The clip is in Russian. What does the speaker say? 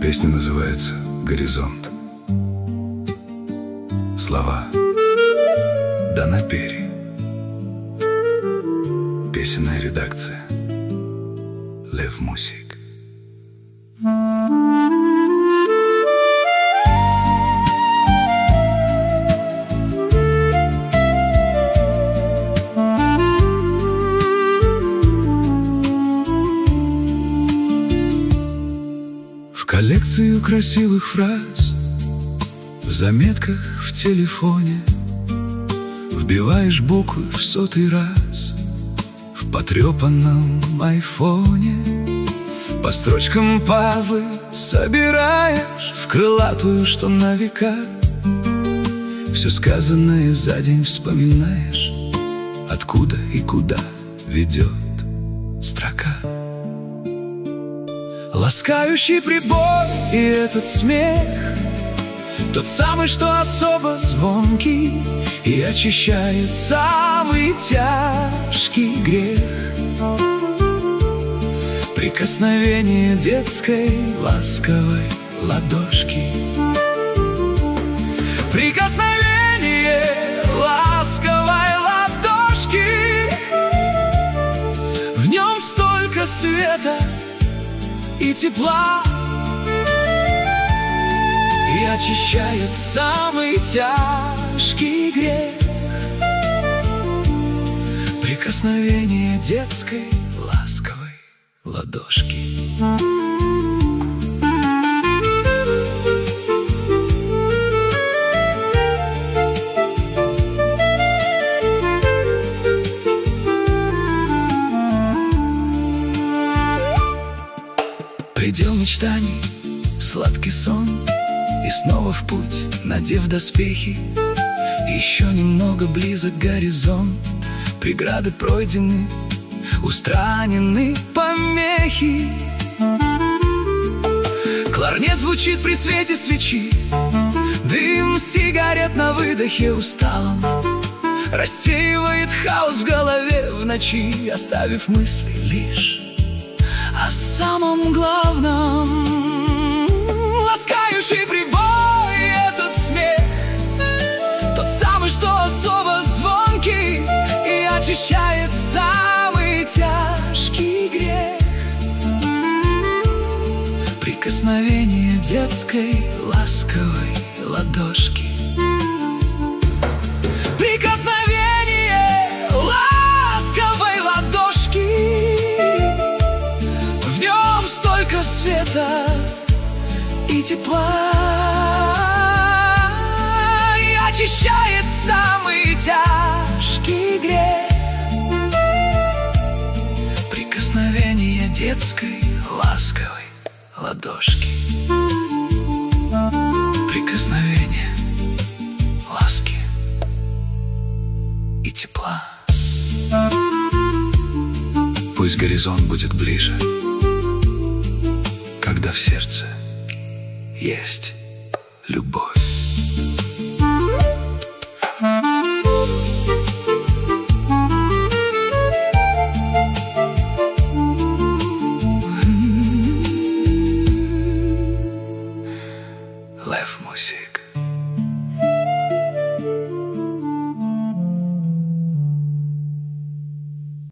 Песня называется «Горизонт». Слова Дана Пери. Песенная редакция Лев Мусик. В коллекцию красивых фраз, в заметках в телефоне вбиваешь буквы в 100-й раз. В потрепанном айфоне по строчкам пазлы собираешь в крылатую, что на века. Все сказанное за день вспоминаешь, откуда и куда ведет строка. Ласкающий прибор и этот смех, тот самый, что особо звонкий и очищает самый тяжкий грех. Прикосновение детской ласковой ладошки. Прикосновение ласковой ладошки. В нем столько света и тепла, и очищает самый тяжкий грех. Прикосновение детской ласковой ладошки. Предел мечтаний, сладкий сон, и снова в путь, надев доспехи. Еще немного близок горизонт, преграды пройдены, устранены помехи. Кларнет звучит при свете свечи, дым сигарет на выдохе усталом рассеивает хаос в голове в ночи, оставив мысли лишь о самом главном. Ласкающий прибой и этот смех, тот самый, что особо звонкий и очищает самый тяжкий грех. Прикосновение детской ласковой ладошки. Прикосновение ласковой ладошки. В нем столько света и тепла, и очищает самый тяжкий грех. Прикосновение детской ласковой ладошки. Прикосновение ласки и тепла. Пусть горизонт будет ближе, когда в сердце есть любовь.